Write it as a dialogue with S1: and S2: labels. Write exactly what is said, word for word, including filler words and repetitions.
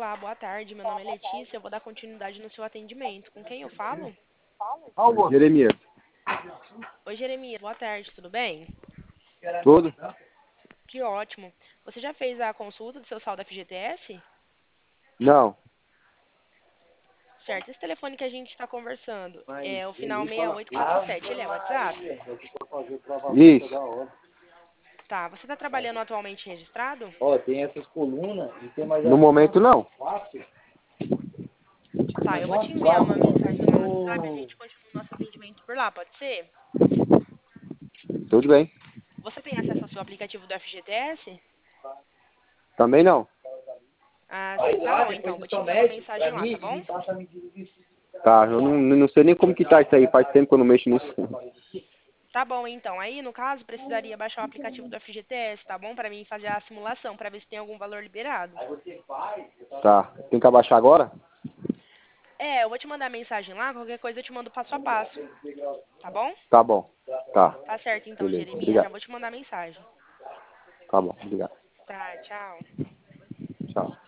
S1: Olá, boa tarde. Meu nome é Letícia. Eu vou dar continuidade no seu atendimento. Com quem eu falo?
S2: Jeremias.
S1: Oi, Jeremias. Boa tarde, tudo bem?
S2: Tudo?
S1: Que ótimo. Você já fez a consulta do seu saldo F G T S?
S2: Não.
S1: Certo. Esse telefone que a gente está conversando é o final seis oito quatro sete. Ele é o WhatsApp?
S2: Isso.
S1: Tá. Você está trabalhando atualmente registrado?
S3: Ó, tem essas colunas e tem mais
S2: No momento não.
S1: Tá. Eu vou te enviar uma mensagem no WhatsApp e a gente continua o nosso atendimento por lá, pode ser?
S2: Tudo bem.
S1: Você tem acesso ao seu aplicativo do F G T S?
S2: Também não.
S1: Ah, sim.
S3: Aí
S1: Tá
S3: lá,
S1: bom,
S3: depois
S1: então.
S3: do
S1: Vou te
S3: seu
S1: enviar uma
S3: médico,
S1: mensagem
S3: pra
S1: lá,
S3: mim,
S1: tá bom?
S3: me passa a medida de
S2: Tá, eu não, não sei nem como que tá isso aí. Faz tempo que eu não mexo nisso.
S1: Tá bom, então. Aí, no caso, precisaria baixar o aplicativo do F G T S, tá bom? Pra mim fazer a simulação, pra ver se tem algum valor liberado.
S2: Tá. Tem que abaixar agora?
S1: É, eu vou te mandar mensagem lá, qualquer coisa eu te mando passo a passo, tá bom?
S2: Tá bom. Tá.
S1: Tá certo, então,
S2: Beleza.
S1: Jeremias. Já
S2: Obrigado.
S1: vou te mandar mensagem.
S2: Tá bom. Obrigado.
S1: Tá, tchau.
S2: Tchau.